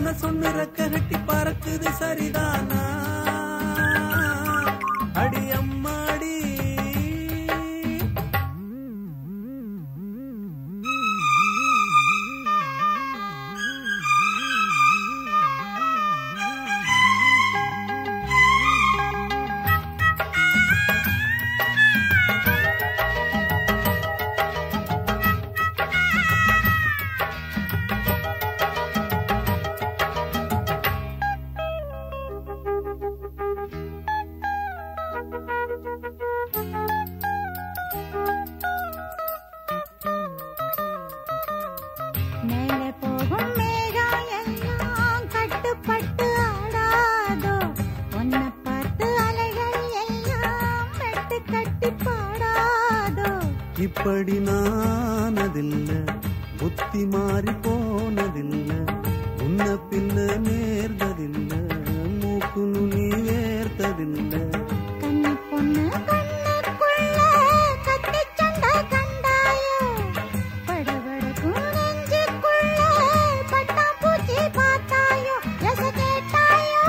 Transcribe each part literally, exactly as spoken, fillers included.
மனசொன்னு ரெக்க கட்டி பறக்குது சரிதானா அடி அம்மாடி இப்படி நானதில்ல புத்தி மாறி போனதில்ல உன்ன பின்ன நேர்ந்ததில்ல மூக்கு நுனி வேர்த்ததில்ல கண்ணி பொண்ணு கண்ணுக்குள்ள கத்தி சண்டை கண்டாயோ படபடக்கும் நெஞ்சுக்குள்ள பட்டாம்பூச்சி பார்த்தாயோ எச கேட்டாயோ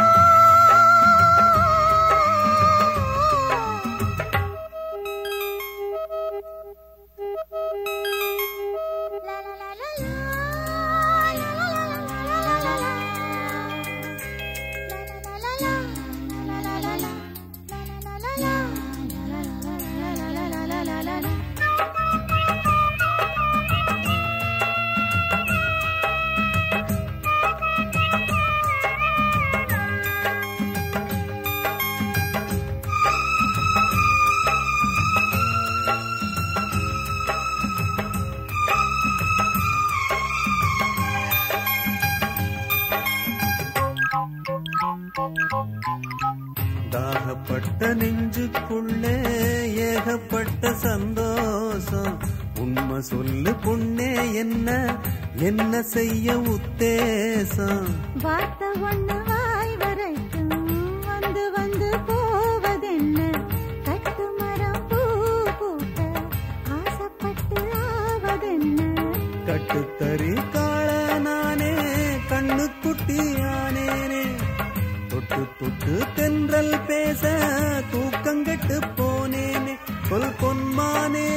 தாகப்பட்ட நெஞ்சுக்குள்ளே ஏகப்பட்ட சந்தோஷம் உண்மை சொல்லு பொண்ணே என்ன என்ன செய்ய உத்தேசம் வார்த்தை ஒண்ணு வாய் வரைக்கும் வந்து வந்து போவதென்ன கட்டு மரம் பூ பூக்க ஆசைப்பட்டு ஆவதென்ன கட்டுத்தறி காள நானே கண்ணு குட்டியானேனே தொட்டு தொட்டு தென்றல் பேச தூக்கங்கெட்டு போனேனே சொல் பொன்மானே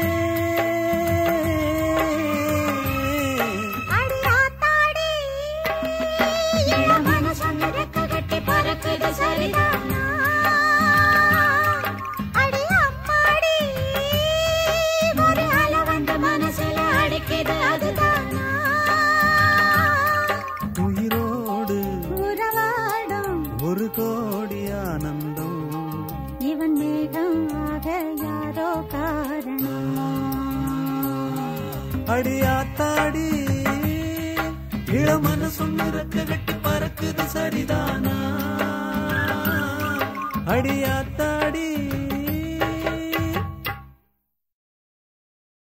அடியாத்தாடி என் மனசொன்னு ரெக்க கட்டி பறக்குது சரிதானா அடி அம்மாடி ஒரு அலை வந்து மனசுல அடிக்குது அதுதானா உயிரோடு உறவாடும் ஒரு கோடி ஆனந்தம் இவன் மேகம் ஆக யாரோ காரணம் அடியாத்தாடி இளமன சொன்னு ரெக்க கட்டி பறக்குது சரிதானா அடியாத்தாடி